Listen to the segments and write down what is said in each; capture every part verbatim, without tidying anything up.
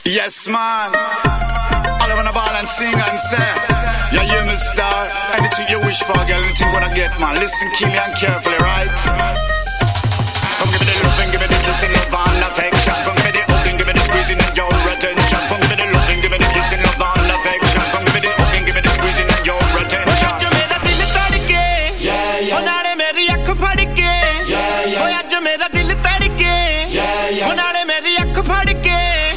Yes, man. All I wanna ball and sing and say, yeah, you me star. Anything you wish for, girl, anything you wanna get, man. Listen, keenly and carefully, right? Come give me the love and give me the kissing, love and affection. Come give me the hugging, give me the squeezing of your attention. Come give me the love and give me the kissing, love and affection. Come give me the hugging, give me the squeezing of your attention. Oya mera dil tadke, yeah yeah. Onale meri akh phadke, yeah yeah. Oya mera dil tadke, yeah yeah. Onale meri akh phadke.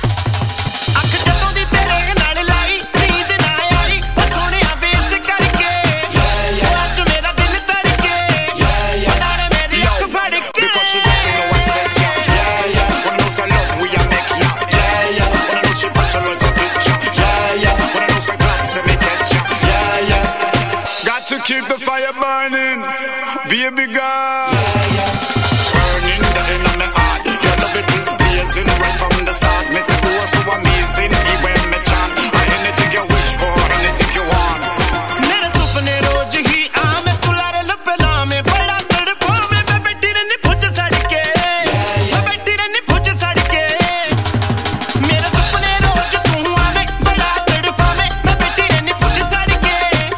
Keep the fire burning, baby girl. Yeah, yeah. Burning the in on my heart. Your love it is blazing right from the start. Me say oh so amazing, even me chant. Anything you wish for, anything you want. मेरे सपने रोज ही आमे कुलारे लपला में बड़ा तड़पा में मैं बैठी रहनी फुट सड़के, मैं बैठी रहनी फुट सड़के. मेरे सपने रोज तू आमे बड़ा तड़पा में मैं बैठी रहनी फुट सड़के.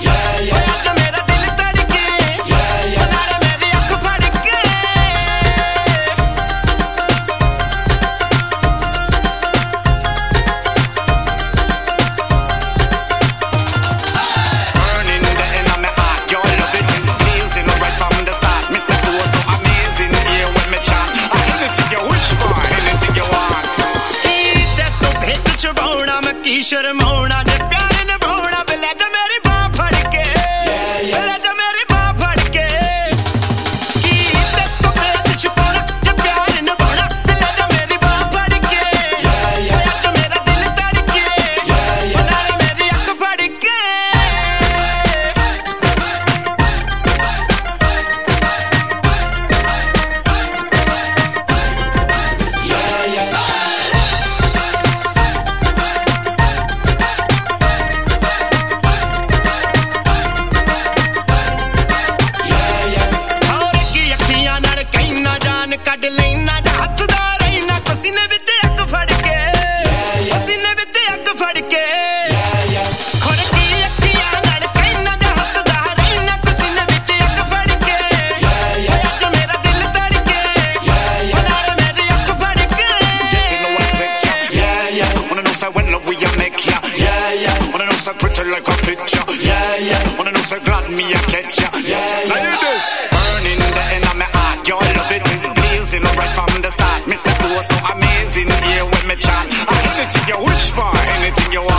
शर्माना जे प्यार निभाना ले जा मेरी बाह फड़ के, ले जा मेरी बाह फड़ के. की इज्जत तो भेद छुपाना जे प्यार निभाना ले जा मेरी बाह फड़ के. ओया जो मेरा दिल धड़के, बना ले मेरी आँख फड़ के. ਕੱਢ ਲੈਣਾ ਜਾਂ ਹੱਥਦਾ ਰਹਿਣਾ ਪਸੀਨੇ ਵਿੱਚ ਅੱਗ ਫੜ ਕੇ, ਪਸੀਨੇ ਵਿੱਚ ਅੱਗ ਫੜ ਕੇ. ਖੁਰਕੀ ਅੱਖੀਆਂ ਨਾਲ ਕਹਿਣਾ ਜਾਂ ਹੱਸਦਾ ਰਹਿਣਾ ਪਸੀਨੇ ਵਿੱਚ ਅੱਗ ਫੜ ਕੇ. ਓਏ ਅੱਜ ਮੇਰਾ ਦਿਲ ਧੜਕੇ, ਬਣਾ ਲੈ ਮੇਰੀ ਅੱਖ ਫੜ ਕੇ. Get to know what's with ya, yeah yeah. Wanna know say when love we a make ya, yeah yeah. Wanna know say pretty like a picture, yeah yeah. Wanna know say glad me a catch ya, yeah yeah. Now hear this, burning the end of my heart. Your love it is blazing right from the start. Me say oh so amazing here when me chant. Anything you wish for, anything you want.